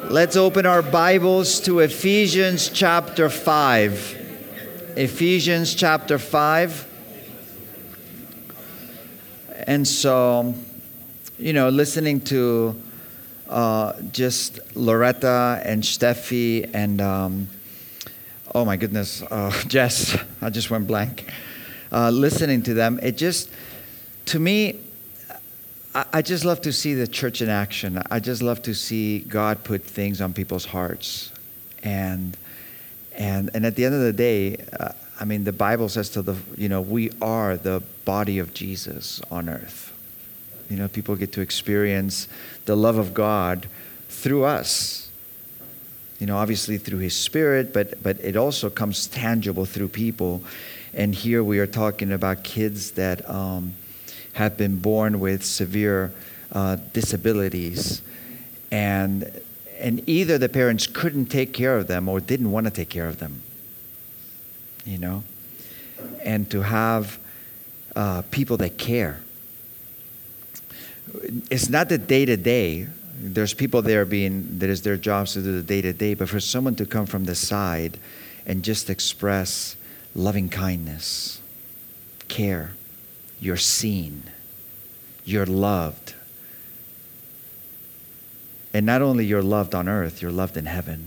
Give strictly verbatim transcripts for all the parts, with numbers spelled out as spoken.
Let's open our Bibles to Ephesians chapter five. Ephesians chapter five. And so, you know, listening to uh, just Loretta and Steffi and, um, oh my goodness, uh, Jess, I just went blank. Uh, listening to them, it just, to me, I just love to see the church in action. I just love to see God put things on people's hearts. And and and at the end of the day, uh, I mean, the Bible says to the, you know, we are the body of Jesus on earth. You know, people get to experience the love of God through us. You know, obviously through His Spirit, but but it also comes tangible through people. And here we are talking about kids that um, have been born with severe uh, disabilities, and and either the parents couldn't take care of them or didn't want to take care of them. You know, and to have uh, people that care. It's not the day to day. There's people there being that is their jobs to do the day to day, but for someone to come from the side and just express loving kindness, care. You're seen. You're loved. And not only you're loved on earth, you're loved in heaven.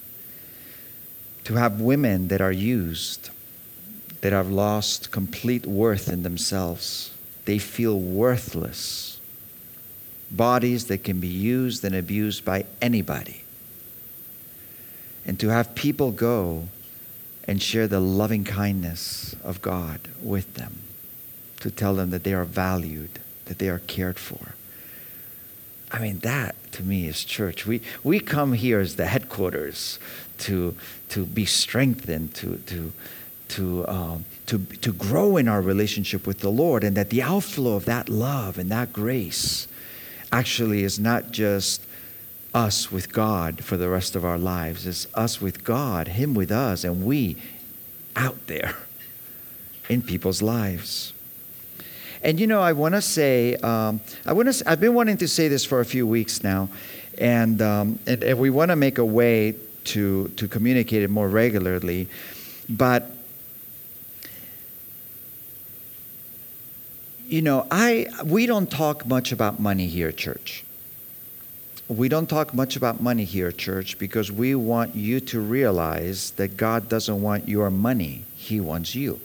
To have women that are used, that have lost complete worth in themselves. They feel worthless. Bodies that can be used and abused by anybody. And to have people go and share the loving kindness of God with them. To tell them that they are valued, that they are cared for. I mean, that to me is church. We we come here as the headquarters to to be strengthened, to to to um, to to grow in our relationship with the Lord, and that the outflow of that love and that grace actually is not just us with God for the rest of our lives. It's us with God, Him with us, and we out there in people's lives. And you know, I want to say, um, I want to. I've been wanting to say this for a few weeks now, and um, and, and we want to make a way to to communicate it more regularly. But you know, I we don't talk much about money here at church. We don't talk much about money here at church because we want you to realize that God doesn't want your money; He wants you.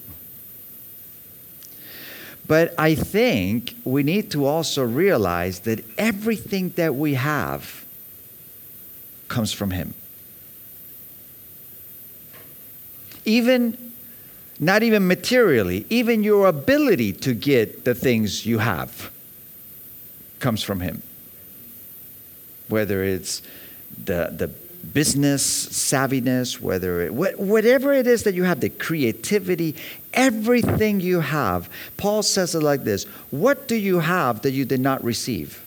But I think we need to also realize that everything that we have comes from Him. Even, not even materially, even your ability to get the things you have comes from Him. Whether it's the the business savviness, whether it, whatever it is that you have, the creativity, everything you have. Paul says it like this: what do you have that you did not receive?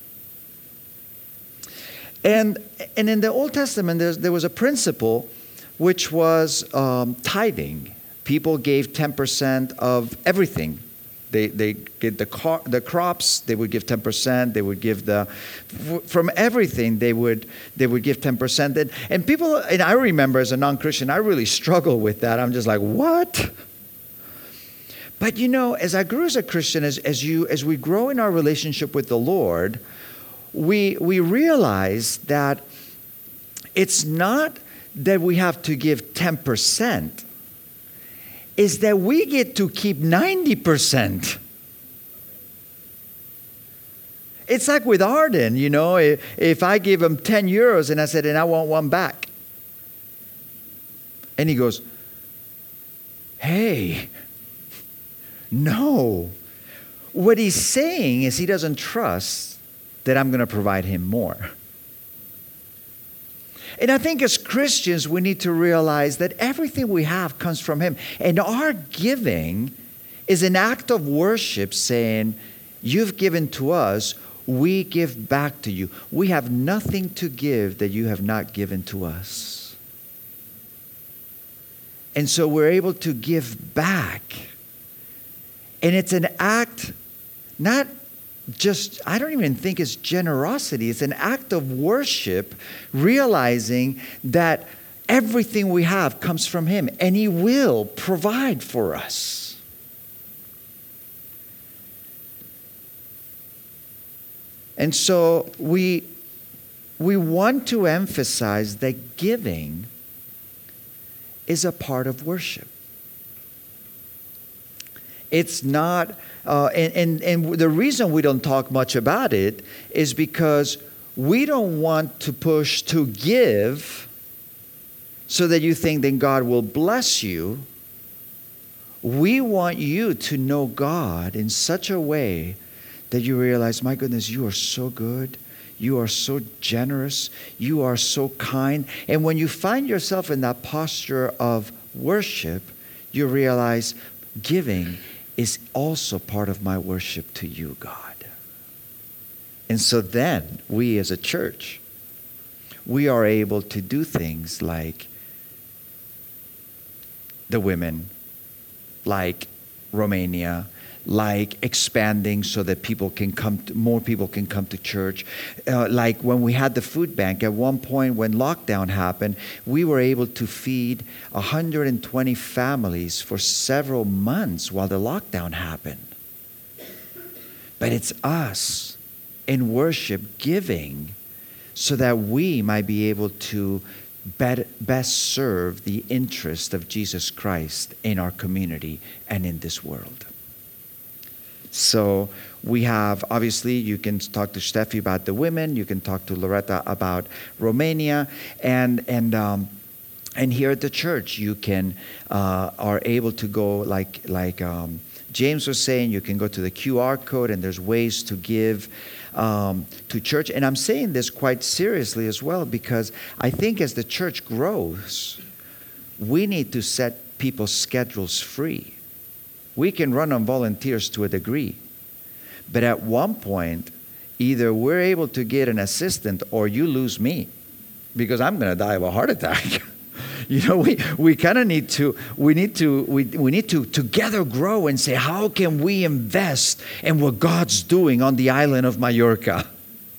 And and in the Old Testament, there was a principle which was um, tithing. People gave ten percent of everything. They they get the car, the crops. They would give ten percent. They would give the from everything. They would they would give ten percent. And, and people, and I remember as a non-Christian, I really struggle with that. I'm just like, what? But you know, as I grew as a Christian, as as you as we grow in our relationship with the Lord, we we realize that it's not that we have to give ten percent. Is that we get to keep ninety percent. It's like with Arden, you know, if, if I give him ten euros and I said, and I want one back. And he goes, hey, no. What he's saying is he doesn't trust that I'm going to provide him more. And I think as Christians, we need to realize that everything we have comes from Him. And our giving is an act of worship saying, you've given to us, we give back to you. We have nothing to give that you have not given to us. And so we're able to give back. And it's an act not just, I don't even think it's generosity. It's an act of worship, realizing that everything we have comes from Him, and He will provide for us. And so we, we want to emphasize that giving is a part of worship. It's not, uh, and, and, and the reason we don't talk much about it is because we don't want to push to give so that you think then God will bless you. We want you to know God in such a way that you realize, my goodness, you are so good. You are so generous. You are so kind. And when you find yourself in that posture of worship, you realize giving is also part of my worship to you, God. And so then, we as a church, we are able to do things like the women, like Romania, like expanding so that people can come, to, more people can come to church. Uh, like when we had the food bank, at one point when lockdown happened, we were able to feed one hundred twenty families for several months while the lockdown happened. But it's us in worship giving so that we might be able to best serve the interest of Jesus Christ in our community and in this world. So we have, obviously, you can talk to Steffi about the women. You can talk to Loretta about Romania. And and um, and here at the church, you can uh, are able to go, like, like um, James was saying, you can go to the Q R code, and there's ways to give um, to church. And I'm saying this quite seriously as well, because I think as the church grows, we need to set people's schedules free. We can run on volunteers to a degree. But at one point, either we're able to get an assistant or you lose me because I'm going to die of a heart attack. You know, we, we kind of need to, we need to, we, we need to together grow and say, how can we invest in what God's doing on the island of Mallorca?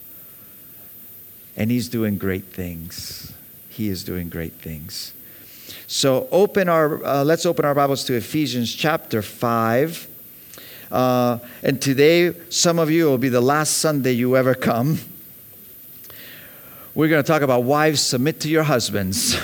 And He's doing great things. He is doing great things. So open our, uh, let's open our Bibles to Ephesians chapter five. Uh, and today, some of you will be the last Sunday you ever come. We're going to talk about wives, submit to your husbands.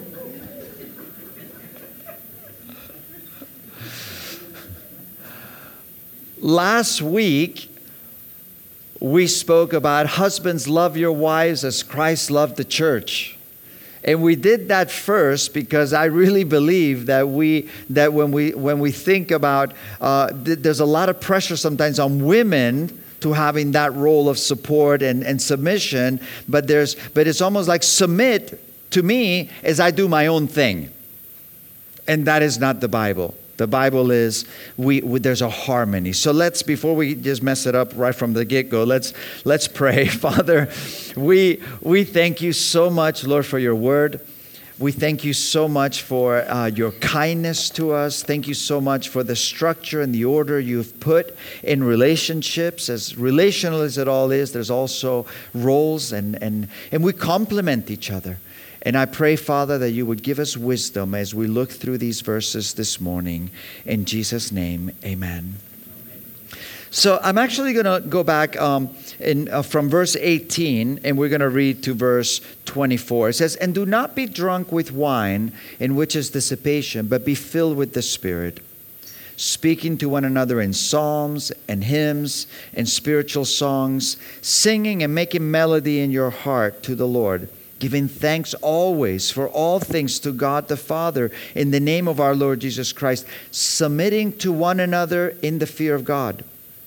Last week, we spoke about husbands, love your wives as Christ loved the church. And we did that first because I really believe that we that when we when we think about uh, th- there's a lot of pressure sometimes on women to having that role of support and, and submission, but there's but it's almost like submit to me as I do my own thing, and that is not the Bible. The Bible is, we, we there's a harmony. So let's, before we just mess it up right from the get-go, let's let's pray. Father, we we thank you so much, Lord, for your word. We thank you so much for uh, your kindness to us. Thank you so much for the structure and the order you've put in relationships. As relational as it all is, there's also roles, and, and, and we complement each other. And I pray, Father, that you would give us wisdom as we look through these verses this morning. In Jesus' name, amen. So I'm actually going to go back um, in, uh, from verse eighteen, and we're going to read to verse twenty-four. It says, "And do not be drunk with wine, in which is dissipation, but be filled with the Spirit, speaking to one another in psalms and hymns and spiritual songs, singing and making melody in your heart to the Lord, giving thanks always for all things to God the Father in the name of our Lord Jesus Christ, submitting to one another in the fear of God.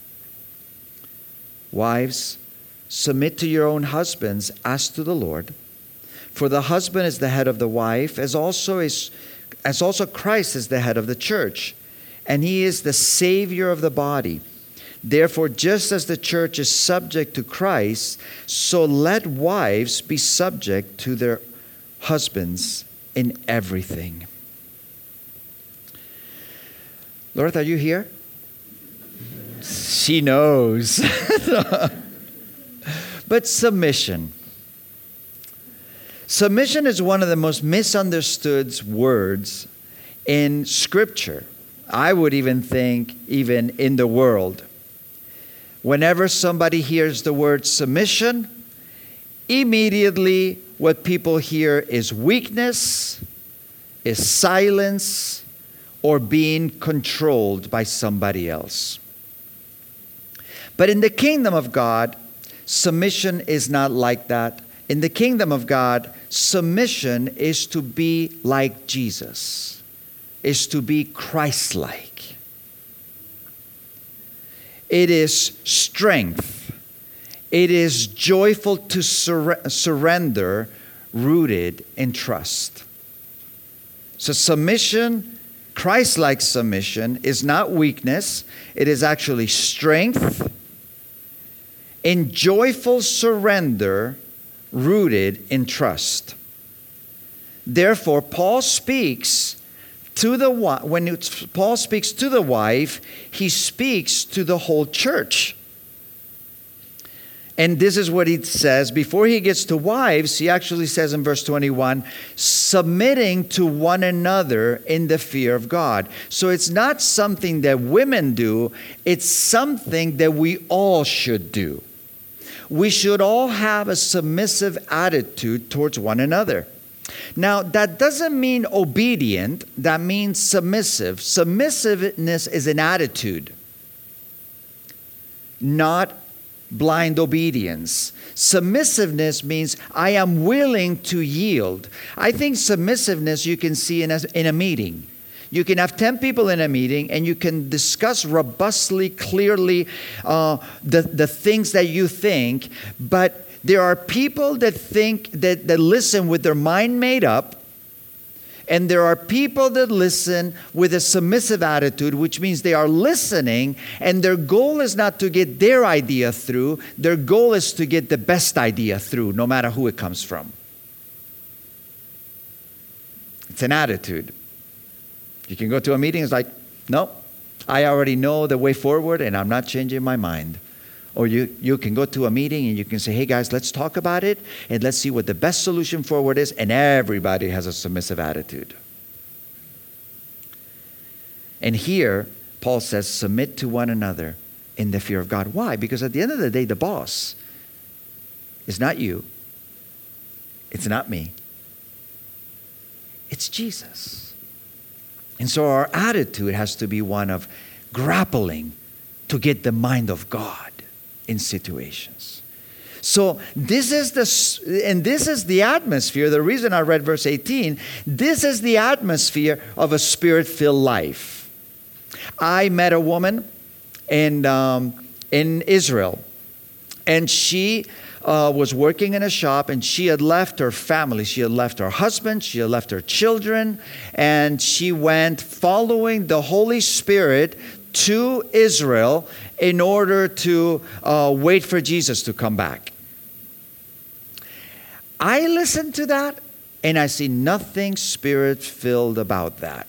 Wives, submit to your own husbands as to the Lord. For the husband is the head of the wife, as also is, as also Christ is the head of the church, and He is the Savior of the body. Therefore, just as the church is subject to Christ, so let wives be subject to their husbands in everything." Lord, are you here? She knows. But submission. Submission is one of the most misunderstood words in Scripture. I would even think even in the world. Whenever somebody hears the word submission, immediately what people hear is weakness, is silence, or being controlled by somebody else. But in the kingdom of God, submission is not like that. In the kingdom of God, submission is to be like Jesus, is to be Christ-like. It is strength. It is joyful to sur- surrender, rooted in trust. So submission, Christ-like submission, is not weakness. It is actually strength in joyful surrender, rooted in trust. Therefore, Paul speaks to the when it's, Paul speaks to the wife, he speaks to the whole church. And this is what he says. Before he gets to wives, he actually says in verse twenty-one, submitting to one another in the fear of God. So it's not something that women do. It's something that we all should do. We should all have a submissive attitude towards one another. Now, that doesn't mean obedient. That means submissive. Submissiveness is an attitude, not blind obedience. Submissiveness means I am willing to yield. I think submissiveness you can see in a, in a meeting. You can have ten people in a meeting and you can discuss robustly, clearly uh, the, the things that you think, but there are people that think, that, that listen with their mind made up, and there are people that listen with a submissive attitude, which means they are listening, and their goal is not to get their idea through. Their goal is to get the best idea through, no matter who it comes from. It's an attitude. You can go to a meeting, it's like, no, I already know the way forward, and I'm not changing my mind. Or you, you can go to a meeting and you can say, hey guys, let's talk about it and let's see what the best solution forward is. And everybody has a submissive attitude. And here, Paul says, submit to one another in the fear of God. Why? Because at the end of the day, the boss is not you. It's not me. It's Jesus. And so our attitude has to be one of grappling to get the mind of God in situations. So this is the and this is the atmosphere. The reason I read verse eighteen, this is the atmosphere of a spirit-filled life. I met a woman in um, in Israel, and she uh, was working in a shop, and she had left her family. She had left her husband. She had left her children, and she went following the Holy Spirit to Israel in order to uh, wait for Jesus to come back. I listen to that and I see nothing spirit-filled about that.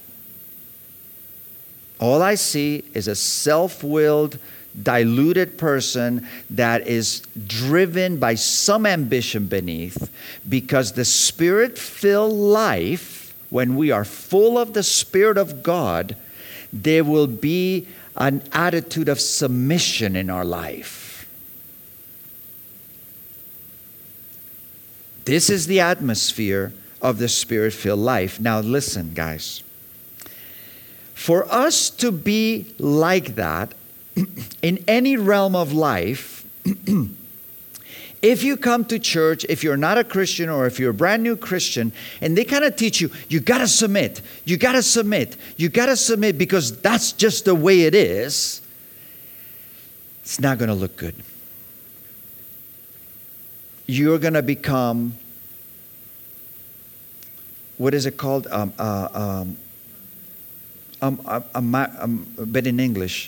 All I see is a self-willed, diluted person that is driven by some ambition beneath, because the spirit-filled life, when we are full of the Spirit of God, there will be an attitude of submission in our life. This is the atmosphere of the Spirit-filled life. Now listen, guys. For us to be like that in any realm of life, if you come to church, if you're not a Christian or if you're a brand new Christian, and they kind of teach you, you got to submit, you got to submit, you got to submit because that's just the way it is, it's not going to look good. You're going to become, what is it called? Um, uh, um, um, um, um, um, but in English.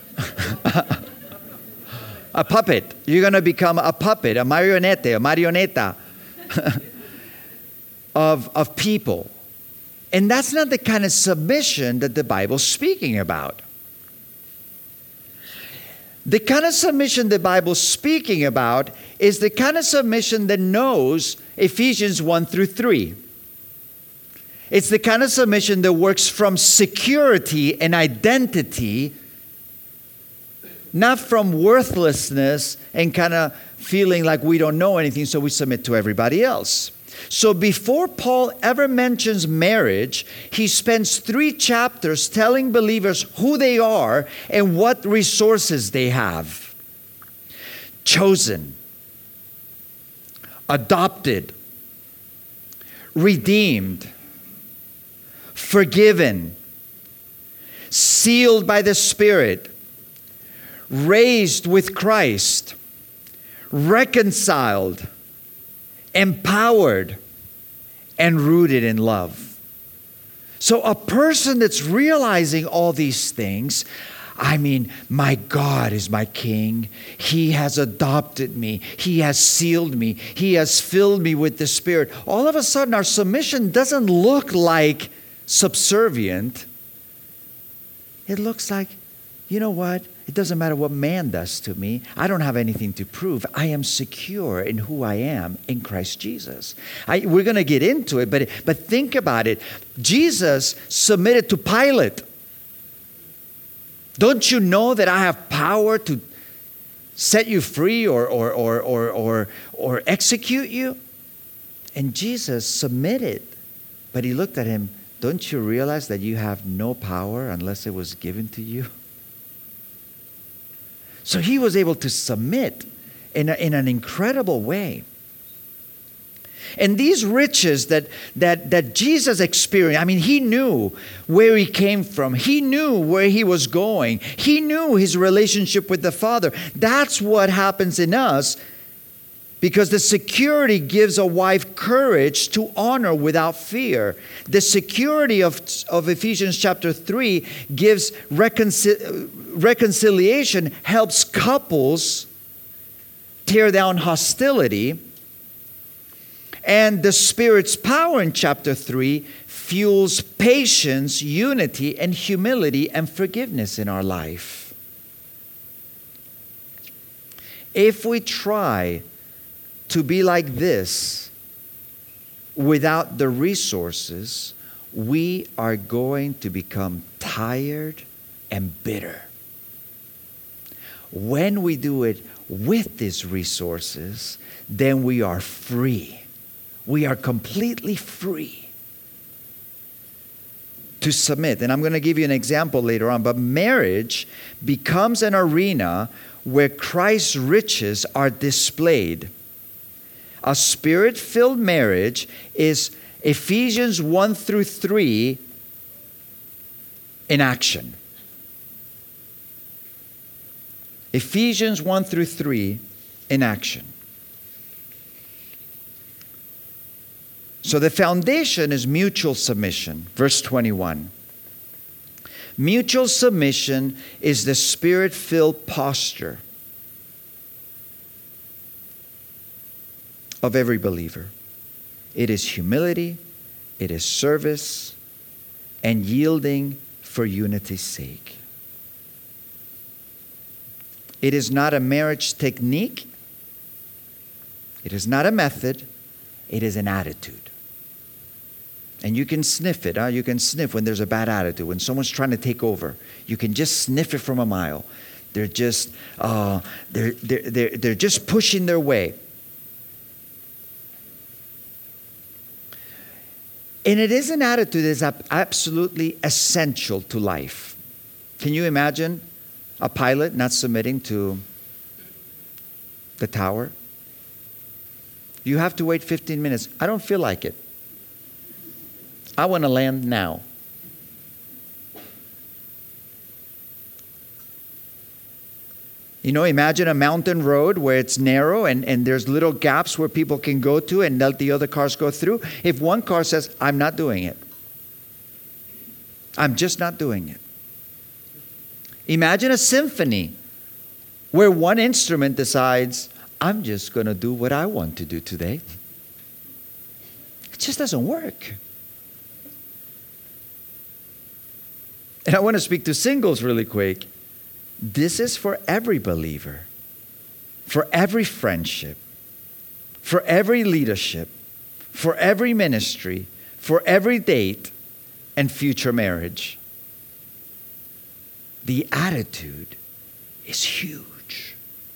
A puppet. You're going to become a puppet, a marionette, a marioneta of, of people. And that's not the kind of submission that the Bible's speaking about. The kind of submission the Bible's speaking about is the kind of submission that knows Ephesians one through three. It's the kind of submission that works from security and identity, not from worthlessness and kind of feeling like we don't know anything, so we submit to everybody else. So before Paul ever mentions marriage, he spends three chapters telling believers who they are and what resources they have. Chosen, adopted, redeemed, forgiven, sealed by the Spirit, raised with Christ, reconciled, empowered, and rooted in love. So a person that's realizing all these things, I mean, my God is my King. He has adopted me. He has sealed me. He has filled me with the Spirit. All of a sudden, our submission doesn't look like subservient. It looks like, you know what? It doesn't matter what man does to me. I don't have anything to prove. I am secure in who I am in Christ Jesus. I, we're going to get into it, but, but think about it. Jesus submitted to Pilate. Don't you know that I have power to set you free or, or, or, or, or, or execute you? And Jesus submitted. But he looked at him. Don't you realize that you have no power unless it was given to you? So he was able to submit in, a, in an incredible way. And these riches that, that, that Jesus experienced, I mean, he knew where he came from. He knew where he was going. He knew his relationship with the Father. That's what happens in us, because the security gives a wife courage to honor without fear. The security of, of Ephesians chapter three gives reconcil- reconciliation, helps couples tear down hostility. And the Spirit's power in chapter three fuels patience, unity, and humility and forgiveness in our life. If we try to be like this without the resources, we are going to become tired and bitter. When we do it with these resources, then we are free. We are completely free to submit. And I'm going to give you an example later on, but marriage becomes an arena where Christ's riches are displayed. A Spirit-filled marriage is Ephesians one through three in action. Ephesians one through three in action. So the foundation is mutual submission. Verse twenty-one. Mutual submission is the Spirit-filled posture of every believer. It is humility, it is service, and yielding for unity's sake. It is not a marriage technique. It is not a method. It is an attitude. And you can sniff it. Huh? You can sniff when there's a bad attitude, when someone's trying to take over. You can just sniff it from a mile. They're just, uh, they're, they're, they're, they're just pushing their way. And it is an attitude that is absolutely essential to life. Can you imagine a pilot not submitting to the tower? You have to wait fifteen minutes. I don't feel like it. I want to land now. You know, imagine a mountain road where it's narrow and, and there's little gaps where people can go to and let the other cars go through. If one car says, I'm not doing it. I'm just not doing it. Imagine a symphony where one instrument decides, I'm just going to do what I want to do today. It just doesn't work. And I want to speak to singles really quick. This is for every believer, for every friendship, for every leadership, for every ministry, for every date and future marriage. The attitude is huge.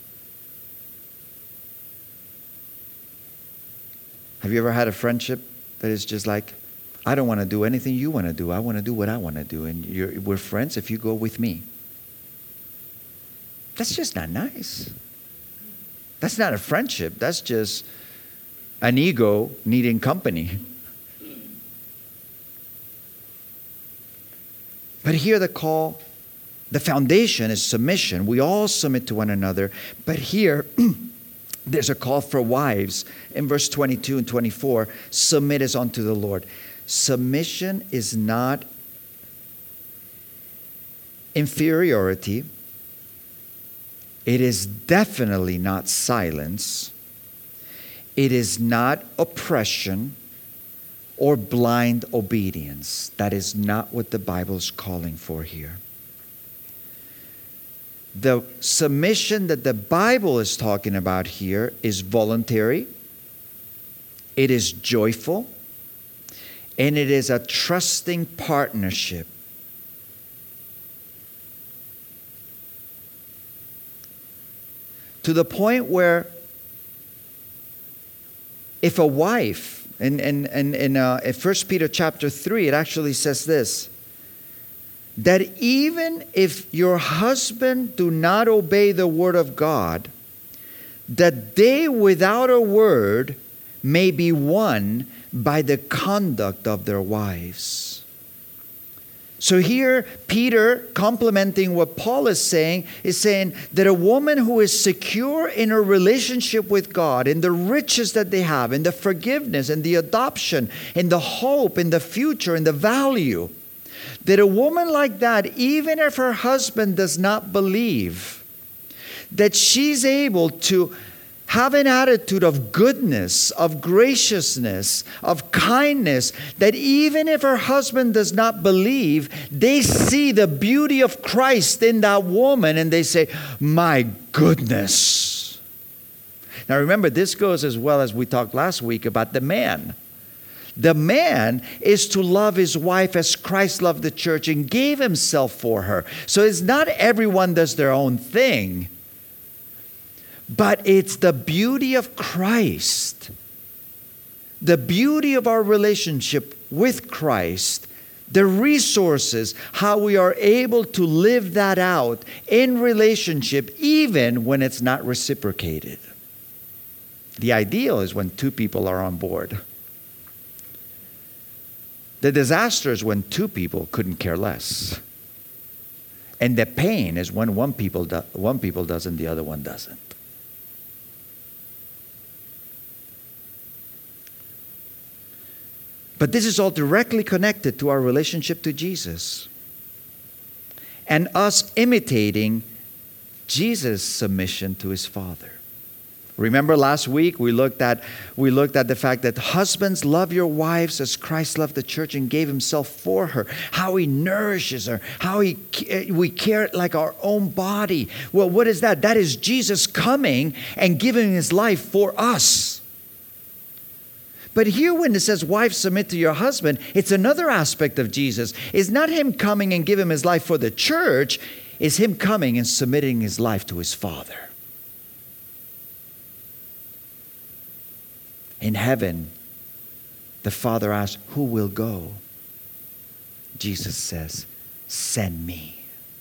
Have you ever had a friendship that is just like, I don't want to do anything you want to do. I want to do what I want to do. And you're, we're friends if you go with me. That's just not nice. That's not a friendship. That's just an ego needing company. But here the call, the foundation is submission. We all submit to one another. But here, there's a call for wives. In verse twenty-two and twenty-four, submit as unto the Lord. Submission is not inferiority. It is definitely not silence. It is not oppression or blind obedience. That is not what the Bible is calling for here. The submission that the Bible is talking about here is voluntary, it is joyful, and it is a trusting partnership. To the point where if a wife, in, in, in, in, uh, in First Peter chapter three, it actually says this, that even if your husband do not obey the word of God, that they without a word may be won by the conduct of their wives. So here, Peter, complementing what Paul is saying, is saying that a woman who is secure in her relationship with God, in the riches that they have, in the forgiveness, in the adoption, in the hope, in the future, in the value, that a woman like that, even if her husband does not believe, that she's able to have an attitude of goodness, of graciousness, of kindness, that even if her husband does not believe, they see the beauty of Christ in that woman and they say, my goodness. Now remember, this goes as well as we talked last week about the man. The man is to love his wife as Christ loved the church and gave himself for her. So it's not everyone does their own thing. But it's the beauty of Christ, the beauty of our relationship with Christ, the resources, how we are able to live that out in relationship even when it's not reciprocated. The ideal is when two people are on board. The disaster is when two people couldn't care less. And the pain is when one people do, one people does and the other one doesn't. But this is all directly connected to our relationship to Jesus and us imitating Jesus' submission to his Father. Remember last week we looked at we looked at the fact that husbands, love your wives as Christ loved the church and gave himself for her. How he nourishes her, how he we care like our own body. Well, what is that? That is Jesus coming and giving his life for us. But here when it says, wives, submit to your husband, it's another aspect of Jesus. It's not him coming and giving his life for the church. It's him coming and submitting his life to his Father. In heaven, the Father asks, who will go? Jesus says, send me.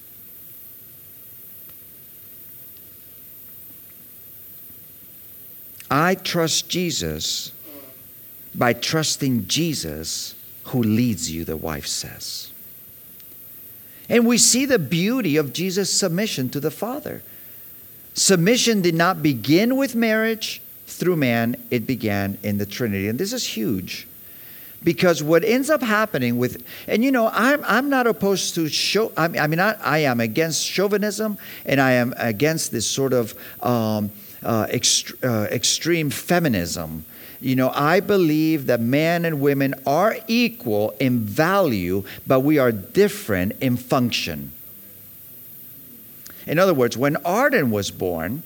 I trust Jesus by trusting Jesus who leads you, the wife says. And we see the beauty of Jesus' submission to the Father. Submission did not begin with marriage through man, it began in the Trinity. And this is huge. Because what ends up happening with, and you know, I'm I'm not opposed to show. I mean, I mean, I, I am against chauvinism, and I am against this sort of um, uh, ext- uh, extreme feminism. You know, I believe that men and women are equal in value, but we are different in function. In other words, when Arden was born,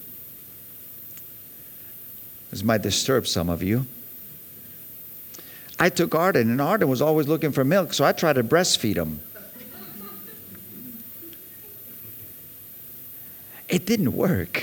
this might disturb some of you, I took Arden, and Arden was always looking for milk, so I tried to breastfeed him. It didn't work.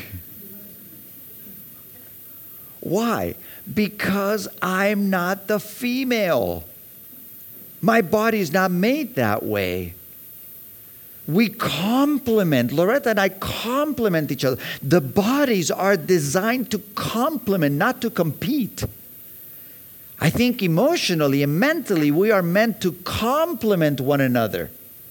Why? Because I'm not the female. My body is not made that way. We complement. Loretta and I complement each other. The bodies are designed to complement, not to compete. I think emotionally and mentally we are meant to complement one another.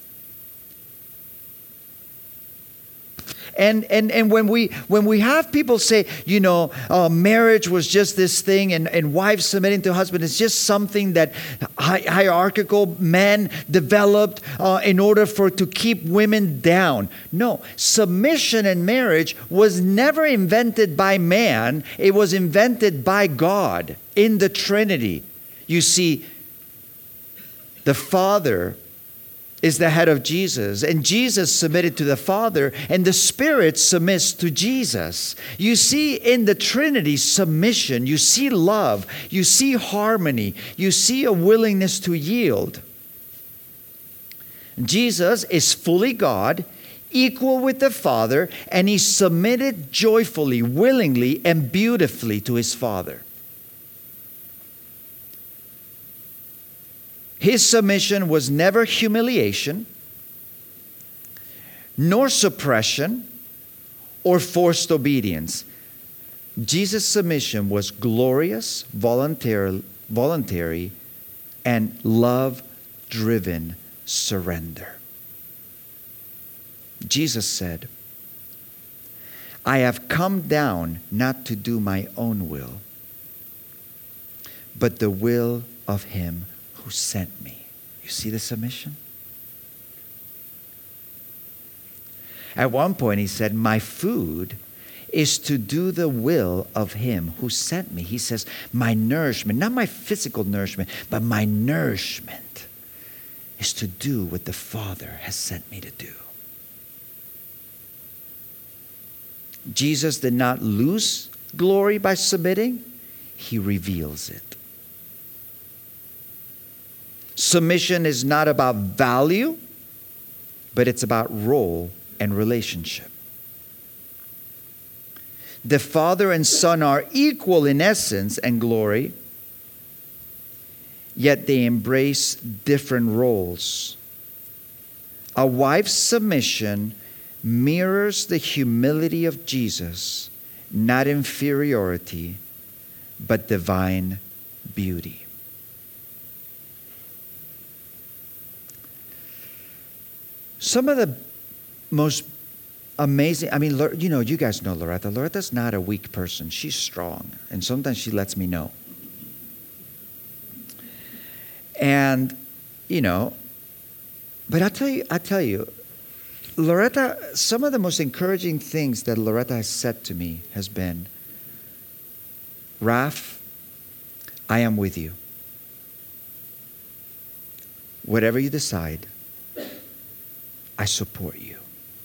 And, and and when we when we have people say, you know, uh, marriage was just this thing, and, and wives submitting to husband, it's just something that hi- hierarchical men developed uh, in order for to keep women down. No, submission in marriage was never invented by man. It was invented by God in the Trinity. You see, the Father is the head of Jesus, and Jesus submitted to the Father, and the Spirit submits to Jesus. You see in the Trinity submission, you see love, you see harmony, you see a willingness to yield. Jesus is fully God, equal with the Father, and he submitted joyfully, willingly, and beautifully to his Father. His submission was never humiliation, nor suppression, or forced obedience. Jesus' submission was glorious, voluntary, voluntary, and love-driven surrender. Jesus said, I have come down not to do my own will, but the will of him who sent me. You see the submission? At one point he said, my food is to do the will of him who sent me. He says, my nourishment, not my physical nourishment, but my nourishment is to do what the Father has sent me to do. Jesus did not lose glory by submitting. He reveals it. Submission is not about value, but it's about role and relationship. The Father and Son are equal in essence and glory, yet they embrace different roles. A wife's submission mirrors the humility of Jesus, not inferiority, but divine beauty. Some of the most amazing, I mean, you know, you guys know Loretta. Loretta's not a weak person. She's strong. And sometimes she lets me know. And, you know, but I tell you, I tell you, Loretta, some of the most encouraging things that Loretta has said to me has been, Raph, I am with you. Whatever you decide, I support you.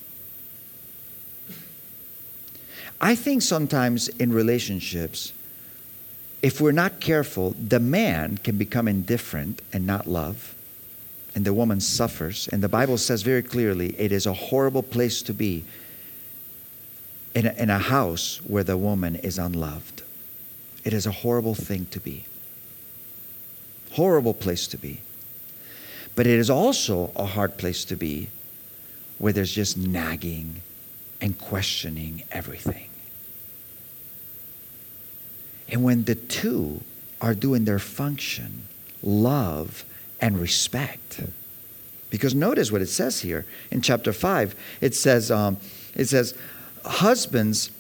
I think sometimes in relationships, if we're not careful, the man can become indifferent and not love, and the woman suffers. And the Bible says very clearly, it is a horrible place to be in a, in a house where the woman is unloved. It is a horrible thing to be. Horrible place to be. But it is also a hard place to be where there's just nagging and questioning everything. And when the two are doing their function, love and respect. Because notice what it says here in chapter five. It says, um, it says, husbands,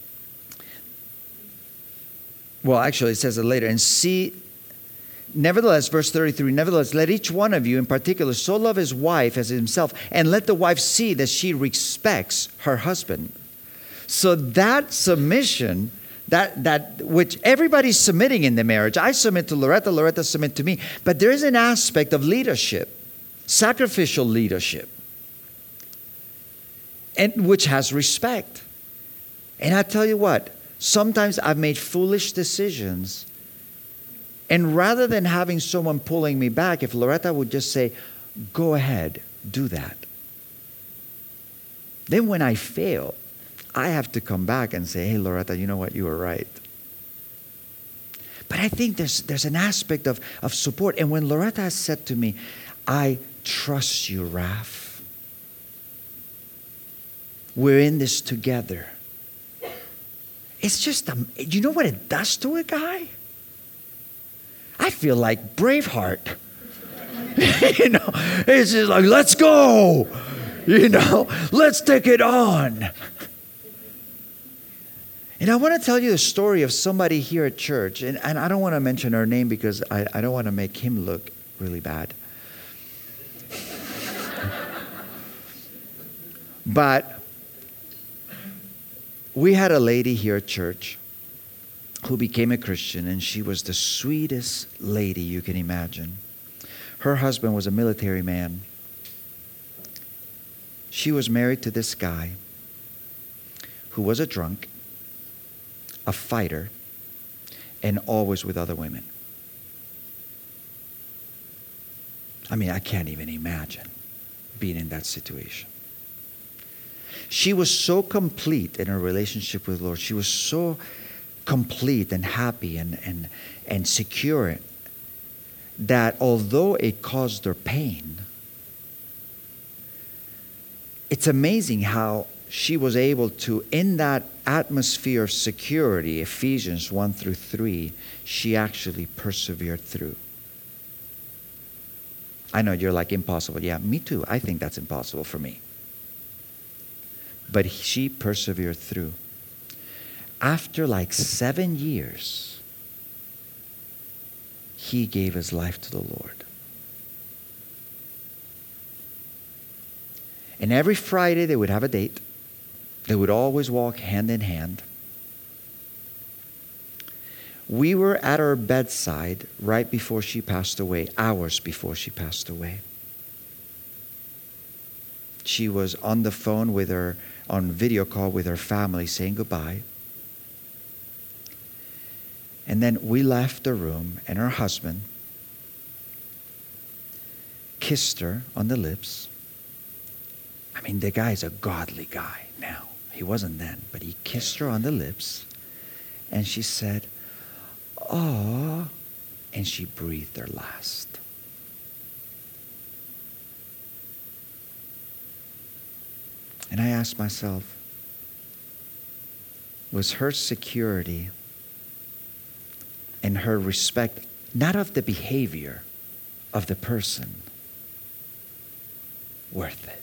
well, actually it says it later, and see, nevertheless, verse thirty-three, nevertheless, let each one of you in particular so love his wife as himself, and let the wife see that she respects her husband. So that submission, that that which everybody's submitting in the marriage, I submit to Loretta, Loretta submit to me, but there is an aspect of leadership, sacrificial leadership. and which has respect. And I tell you what, sometimes I've made foolish decisions. And rather than having someone pulling me back, if Loretta would just say, go ahead, do that. Then when I fail, I have to come back and say, hey, Loretta, you know what? You were right. But I think there's there's an aspect of, of support. And when Loretta has said to me, I trust you, Raph. We're in this together. It's just, um, you know what it does to a guy? I feel like Braveheart. You know, it's just like, let's go. You know, let's take it on. And I want to tell you the story of somebody here at church. And, and I don't want to mention her name because I, I don't want to make him look really bad. But we had a lady here at church who became a Christian, and she was the sweetest lady you can imagine. Her husband was a military man. She was married to this guy who was a drunk, a fighter, and always with other women. I mean, I can't even imagine being in that situation. She was so complete in her relationship with the Lord. She was so complete and happy and, and, and secure that although it caused her pain, it's amazing how she was able to, in that atmosphere of security, Ephesians one through three, she actually persevered through. I know you're like, impossible. Yeah, me too. I think that's impossible for me. But she persevered through. After like seven years, he gave his life to the Lord. And every Friday they would have a date. They would always walk hand in hand. We were at her bedside right before she passed away, hours before she passed away. She was on the phone with her, on video call with her family saying goodbye. And then we left the room, and her husband kissed her on the lips. I mean, the guy's a godly guy now. He wasn't then, but he kissed her on the lips, and she said, "Aw," and she breathed her last. And I asked myself, was her security and her respect, not of the behavior of the person, worth it?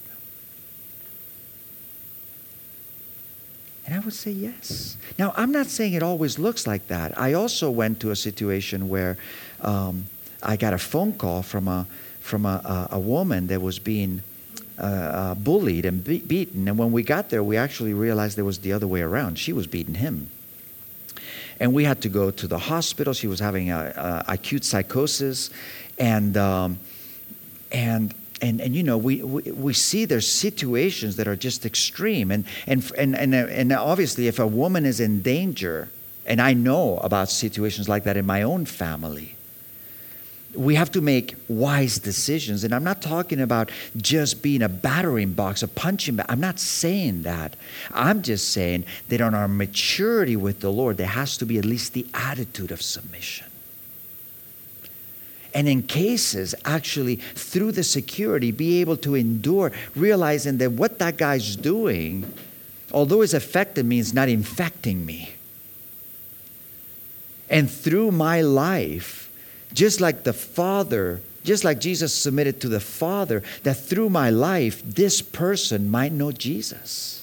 And I would say yes. Now, I'm not saying it always looks like that. I also went to a situation where um, I got a phone call from a from a, a, a woman that was being uh, uh, bullied and be- beaten. And when we got there, we actually realized it was the other way around. She was beating him. And we had to go to the hospital. She was having a, a acute psychosis, and um, and. And, and you know, we, we, we see there's situations that are just extreme. And, and, and, and, and obviously, if a woman is in danger, and I know about situations like that in my own family, we have to make wise decisions. And I'm not talking about just being a battering box, a punching bag. I'm not saying that. I'm just saying that on our maturity with the Lord, there has to be at least the attitude of submission. And in cases, actually, through the security, be able to endure, realizing that what that guy's doing, although it's affecting me, it's not infecting me. And through my life, just like the Father, just like Jesus submitted to the Father, that through my life, this person might know Jesus.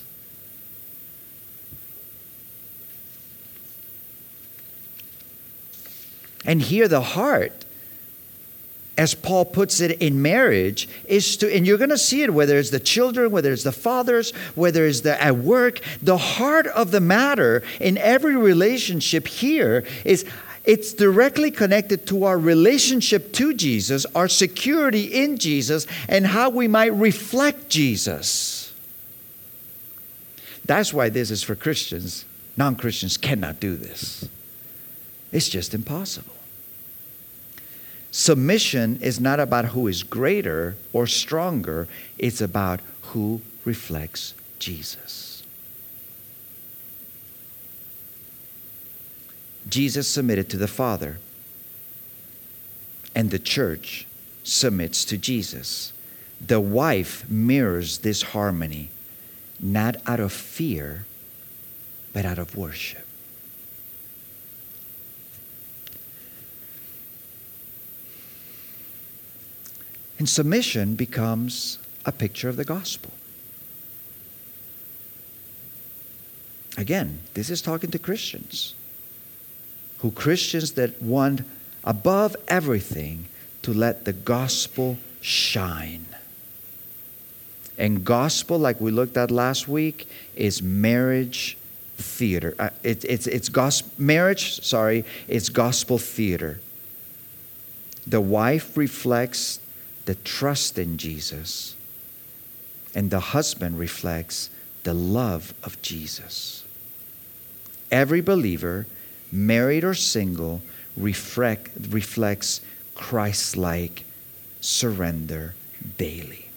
And here the heart, as Paul puts it in marriage, is to, and you're going to see it, whether it's the children, whether it's the fathers, whether it's the at work, the heart of the matter in every relationship here is it's directly connected to our relationship to Jesus, our security in Jesus, and how we might reflect Jesus. That's why this is for Christians. Non-Christians cannot do this. It's just impossible. Submission is not about who is greater or stronger. It's about who reflects Jesus. Jesus submitted to the Father, and the church submits to Jesus. The wife mirrors this harmony, not out of fear, but out of worship. And submission becomes a picture of the gospel. Again, this is talking to Christians. Who Christians that want above everything to let the gospel shine. And gospel, like we looked at last week, is marriage theater. Uh, it, it's it's gospel marriage. Sorry, it's gospel theater. The wife reflects the trust in Jesus, and the husband reflects the love of Jesus. Every believer, married or single, reflect, reflects Christ-like surrender daily.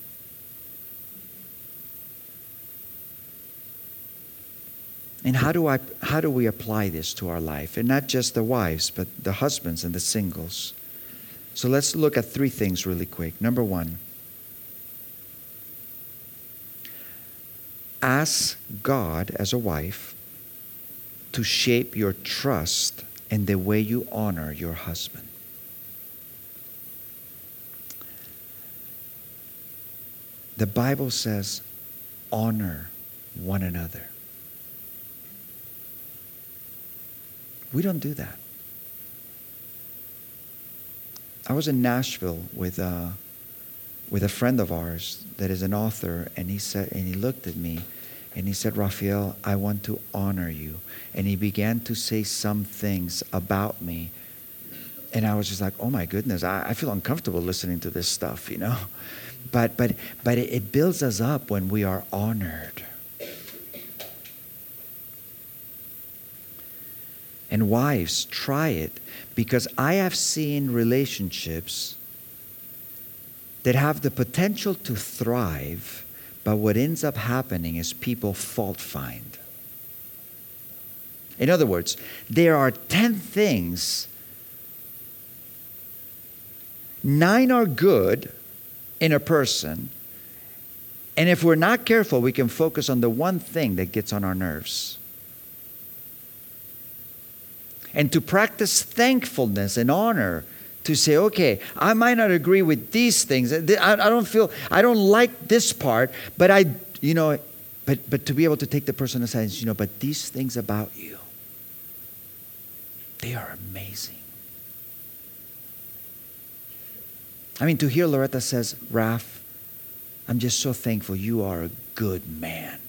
And how do I how do we apply this to our life? And not just the wives, but the husbands and the singles. So let's look at three things really quick. Number one, ask God as a wife to shape your trust in the way you honor your husband. The Bible says, honor one another. We don't do that. I was in Nashville with a, with a friend of ours that is an author, and he said, and he looked at me, and he said, Rafael, I want to honor you. And he began to say some things about me, and I was just like, oh my goodness, I, I feel uncomfortable listening to this stuff, you know. But but but it, it builds us up when we are honored. And wives, try it, because I have seen relationships that have the potential to thrive, but what ends up happening is people fault find. In other words, there are ten things, nine are good in a person, and if we're not careful, we can focus on the one thing that gets on our nerves. And to practice thankfulness and honor, to say, okay, I might not agree with these things. I, I don't feel, I don't like this part, but I, you know, but but to be able to take the person aside and say, you know, but these things about you, they are amazing. I mean, to hear Loretta says, Raph, I'm just so thankful you are a good man.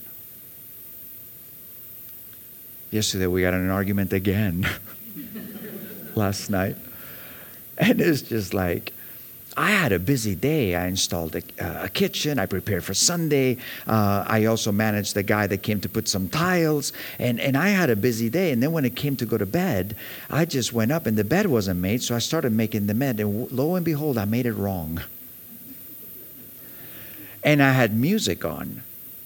Yesterday we got in an argument again. Last night. And it's just like, I had a busy day. I installed a, uh, a kitchen. I prepared for Sunday. Uh, I also managed the guy that came to put some tiles. And, and I had a busy day. And then when it came to go to bed, I just went up and the bed wasn't made. So I started making the bed. And lo and behold, I made it wrong. And I had music on.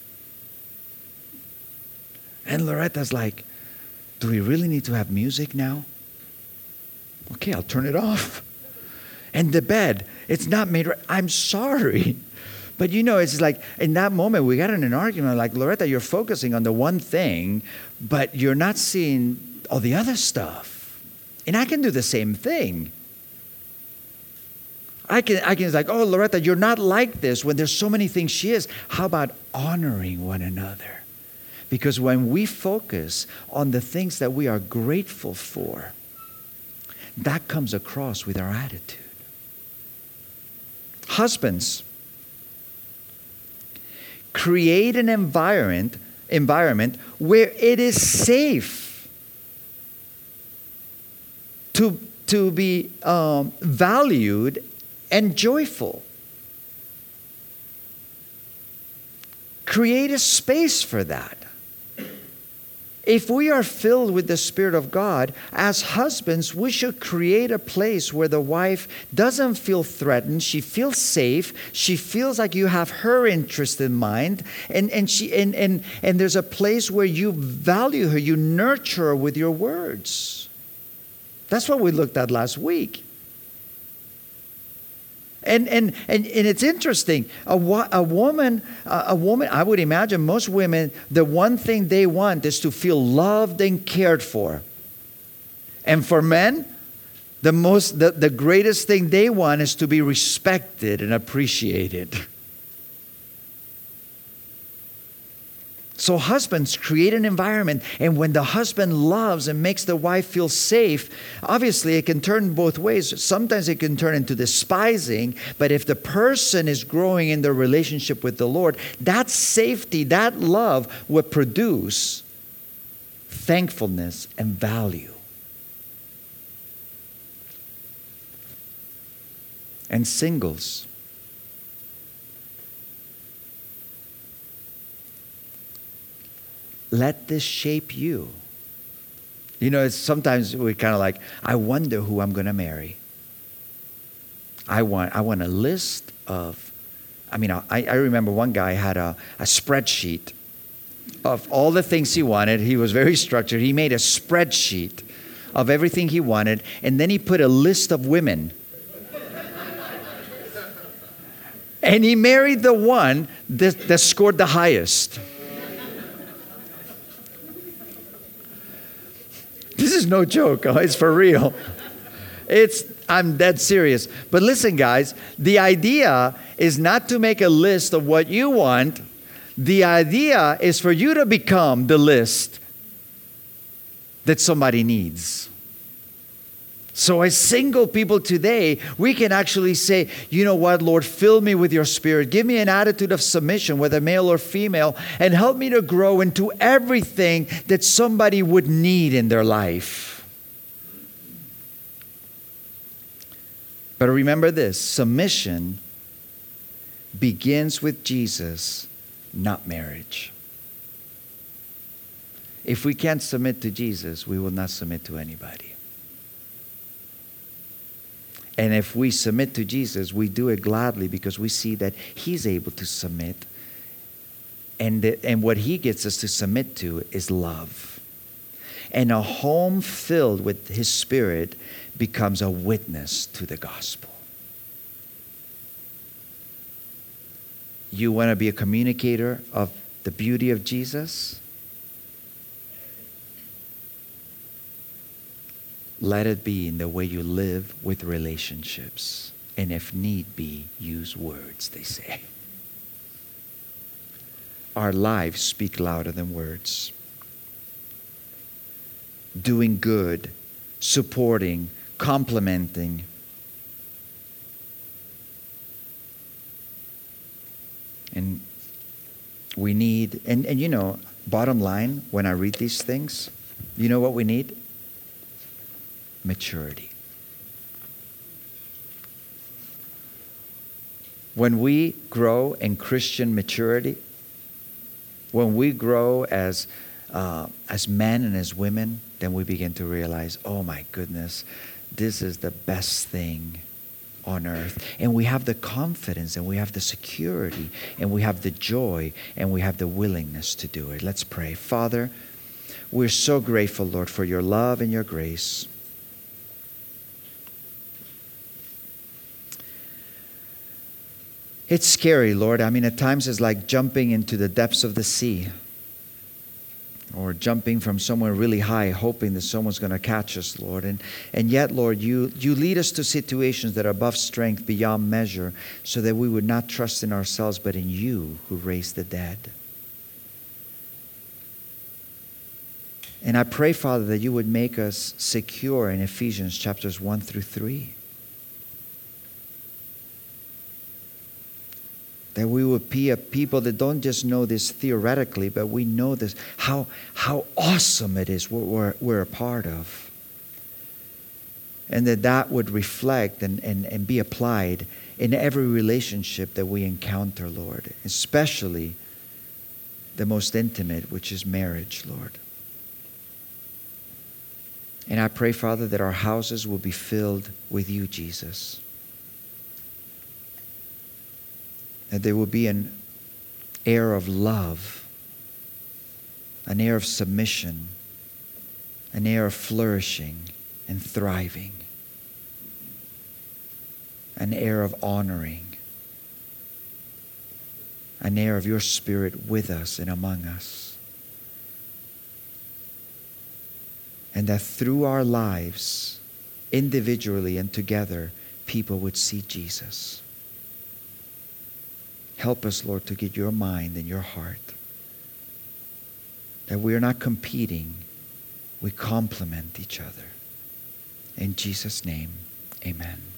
And Loretta's like, do we really need to have music now? Okay, I'll turn it off. And the bed, it's not made right. I'm sorry. But you know, it's like in that moment, we got in an argument like, Loretta, you're focusing on the one thing, but you're not seeing all the other stuff. And I can do the same thing. I can, I can like, oh, Loretta, you're not like this when there's so many things she is. How about honoring one another? Because when we focus on the things that we are grateful for, that comes across with our attitude. Husbands, create an environment, environment where it is safe to, to be um, valued and joyful. Create a space for that. If we are filled with the Spirit of God, as husbands, we should create a place where the wife doesn't feel threatened. She feels safe. She feels like you have her interest in mind. And, and, she, and, and, and there's a place where you value her. You nurture her with your words. That's what we looked at last week. And, and and and it's interesting. A, a woman, a woman. I would imagine most women, the one thing they want is to feel loved and cared for. And for men, the most, the, the greatest thing they want is to be respected and appreciated. So husbands, create an environment. And when the husband loves and makes the wife feel safe, obviously it can turn both ways. Sometimes it can turn into despising. But if the person is growing in their relationship with the Lord, that safety, that love will produce thankfulness and value. And singles, let this shape you. You know, it's sometimes we kind of like, I wonder who I'm going to marry. I want I want a list of, I mean, I, I remember one guy had a, a spreadsheet of all the things he wanted. He was very structured. He made a spreadsheet of everything he wanted, and then he put a list of women. And he married the one that, that scored the highest. This is no joke. Oh, it's for real. It's, I'm dead serious. But listen, guys, the idea is not to make a list of what you want. The idea is for you to become the list that somebody needs. So as single people today, we can actually say, you know what, Lord, fill me with your Spirit. Give me an attitude of submission, whether male or female, and help me to grow into everything that somebody would need in their life. But remember this, submission begins with Jesus, not marriage. If we can't submit to Jesus, we will not submit to anybody. And if we submit to Jesus, we do it gladly because we see that He's able to submit. And, the, and what He gets us to submit to is love. And a home filled with His Spirit becomes a witness to the gospel. You want to be a communicator of the beauty of Jesus? Let it be in the way you live with relationships. And if need be, use words, they say. Our lives speak louder than words. Doing good, supporting, complimenting. And we need, and, and you know, bottom line, when I read these things, you know what we need? Maturity. When we grow in Christian maturity, when we grow as uh, as men and as women, then we begin to realize, oh my goodness, this is the best thing on earth. And we have the confidence and we have the security and we have the joy and we have the willingness to do it. Let's pray. Father, we're so grateful, Lord, for your love and your grace. It's scary, Lord. I mean, at times it's like jumping into the depths of the sea or jumping from somewhere really high, hoping that someone's going to catch us, Lord. And, and yet, Lord, you, you lead us to situations that are above strength, beyond measure, so that we would not trust in ourselves, but in you who raised the dead. And I pray, Father, that you would make us secure in Ephesians chapters one through three. That we would be a people that don't just know this theoretically, but we know this, how, how awesome it is what we're, we're a part of. And that that would reflect and, and, and be applied in every relationship that we encounter, Lord. Especially the most intimate, which is marriage, Lord. And I pray, Father, that our houses will be filled with you, Jesus. That there will be an air of love, an air of submission, an air of flourishing and thriving, an air of honoring, an air of your Spirit with us and among us. And that through our lives, individually and together, people would see Jesus. Help us, Lord, to get your mind and your heart. That we are not competing, we complement each other. In Jesus' name, amen.